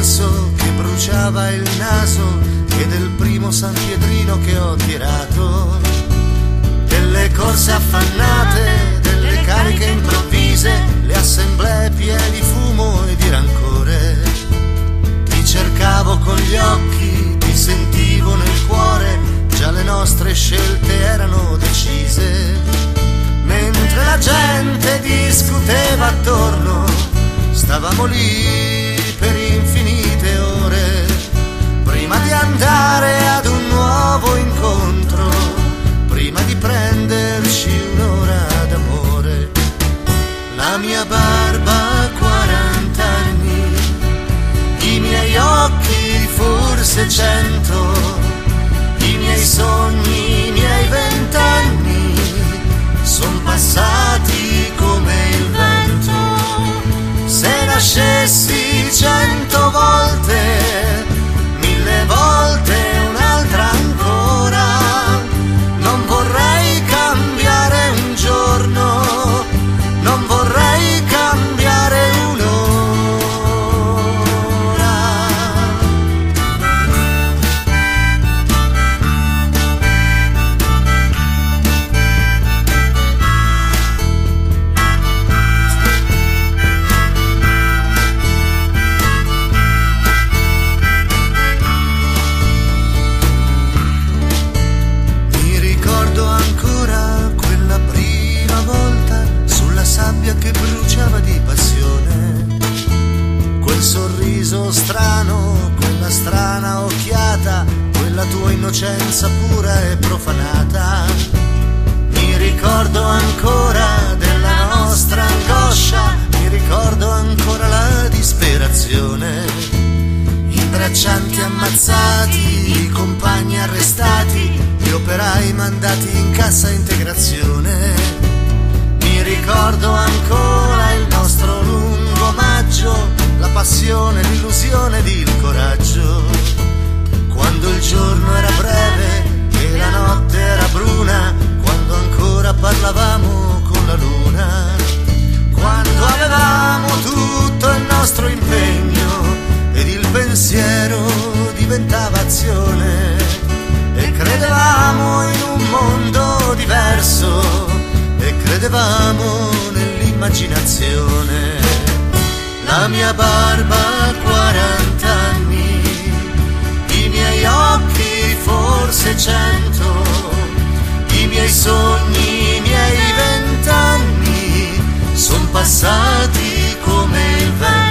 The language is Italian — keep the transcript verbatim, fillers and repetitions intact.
incenso che bruciava il naso e del primo San Piedrino che ho tirato, delle corse affannate, delle cariche improvvise, le assemblee piene di fumo e di rancore. Ti cercavo con gli occhi, ti sentivo nel cuore, già le nostre scelte erano decise. Mentre la gente discuteva attorno, stavamo lì per infinite ore, prima di andare ad un nuovo incontro, prima di prenderci un'ora d'amore. La mia barba ha quarant'anni, i miei occhi forse cento, i miei sogni, i miei vent'anni son passati come il vento. Se nascessi cento volte, mille volte un'altra ancora, non vorrei cambiare un giorno, non vorrei cambiare un'ora. Sabbia che bruciava di passione, quel sorriso strano, quella strana occhiata, quella tua innocenza pura e profanata. Mi ricordo ancora della nostra angoscia, mi ricordo ancora la disperazione, i braccianti ammazzati, i compagni arrestati, gli operai mandati in cassa integrazione. Mi ricordo ancora il nostro lungo maggio, la passione, l'illusione ed il coraggio, quando il giorno era breve e la notte era bruna, quando ancora parlavamo con la luna, quando avevamo tutto il nostro impegno ed il pensiero diventava azione e credevamo in un mondo diverso e credevamo nell'immaginazione. La mia barba ha quarant'anni, i miei occhi forse cento, i miei sogni, i miei vent'anni son passati come il vento.